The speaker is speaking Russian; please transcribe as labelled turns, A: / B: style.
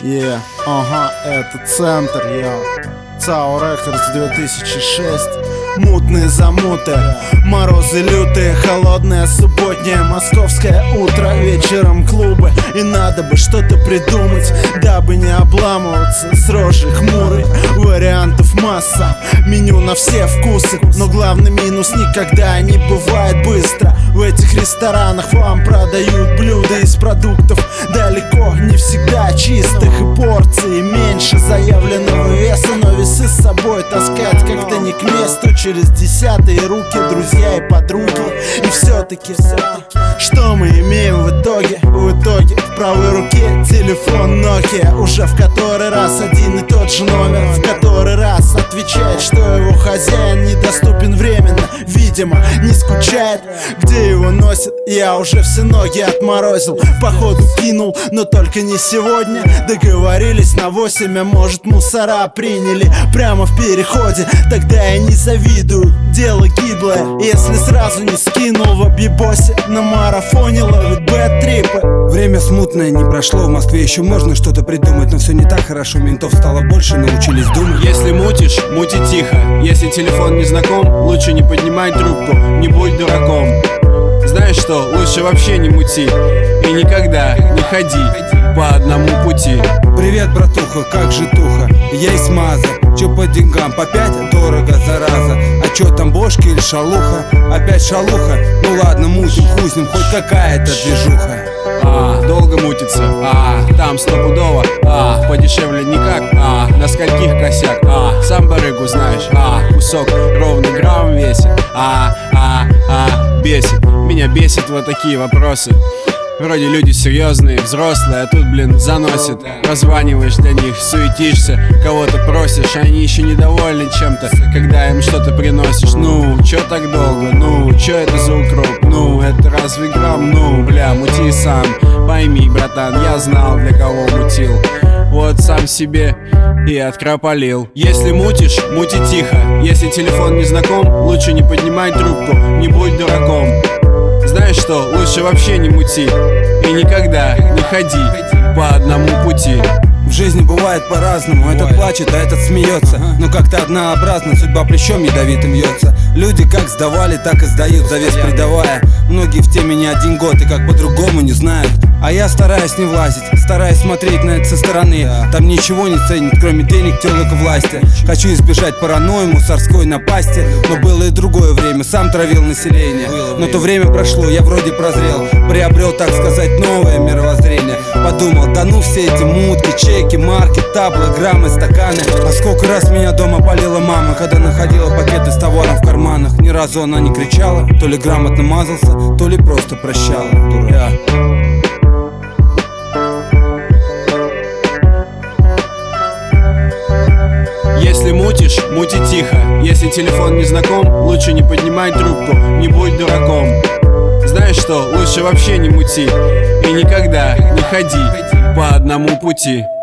A: Это центр, ЦАО Рекордс 2006. Мутные замуты, морозы лютые, холодное субботнее московское утро. Вечером клубы, и надо бы что-то придумать, дабы не обламываться с рожей хмурой. Вариантов масса, меню на все вкусы, но главный минус — никогда не бывает быстро. В этих ресторанах вам продают блюда из продуктов далеко не всегда чистых, и порции меньше заявленного веса, но весы с собой таскать как-то не к месту. Через десятые руки друзья и подруги. И все-таки, что мы имеем в итоге? В итоге в правой руке телефон Nokia, уже в который раз один и тот же номер, в который раз отвечает, что его хозяин недоступен временно. Видимо, не скучает, где его носит. Я уже все ноги отморозил, походу кинул, но только не сегодня. Договорились на 8, а может мусора приняли прямо в переходе. Тогда я не завидую, дело гиблое, если сразу не скинул в объебосе. На марафоне ловит бэт-трипы.
B: Время смутное не прошло, в Москве еще можно что-то придумать, но все не так хорошо, ментов стало больше, научились думать.
C: Если мутишь, мути тихо. Если телефон не знаком, лучше не поднимай трубку, не будь дураком. Знаешь что, лучше вообще не мути и никогда не ходи по одному пути.
B: Привет, братуха, как же туха? Я из МАЗа, чё по деньгам? По 5? Дорого, зараза. А чё там, бошки или шалуха? Опять шалуха? Ну ладно, мутим, хуй с ним, хоть какая-то движуха.
C: Долго мутится, там стопудово, подешевле никак, на скольких косяк, сам барыгу знаешь, кусок ровно грамм весит, бесит, меня бесит вот такие вопросы. Вроде люди серьезные, взрослые, а тут, заносит. Прозваниваешь для них, суетишься, кого-то просишь, а они еще недовольны чем-то, когда им что-то приносишь. Ну, чё так долго? Ну, чё это за укроп? Ну, это разве грамм? Ну, мути сам. Пойми, братан, я знал, для кого мутил. Вот сам себе и откропалил. Если мутишь, мути тихо. Если телефон не знаком, лучше не поднимай трубку, не будь дураком. Знаешь что, лучше вообще не мути и никогда не ходи по одному пути.
B: В жизни бывает по-разному, этот плачет, а этот смеется, но как-то однообразно, судьба плечом ядовитым вьется. Люди как сдавали, так и сдают, завес придавая. Многие в теме не один год и как по-другому не знают. А я стараюсь не влазить, стараюсь смотреть на это со стороны. Там ничего не ценят, кроме денег, телок и власти. Хочу избежать паранойи, мусорской напасти, но было и другое время, сам травил население. Но то время прошло, я вроде прозрел, приобрел, так сказать, новое мировоззрение. Подумал, да ну все эти мутки, чеки, марки, таблы, граммы, стаканы. А сколько раз меня дома болела мама, когда находила пакеты с товаром в карманах. Ни разу она не кричала, то ли грамотно мазался, то ли просто прощала. Дурак.
C: Если мутишь, мути тихо. Если телефон не знаком, лучше не поднимай трубку, не будь дураком. Знаешь что, лучше вообще не мути и никогда не ходи по одному пути.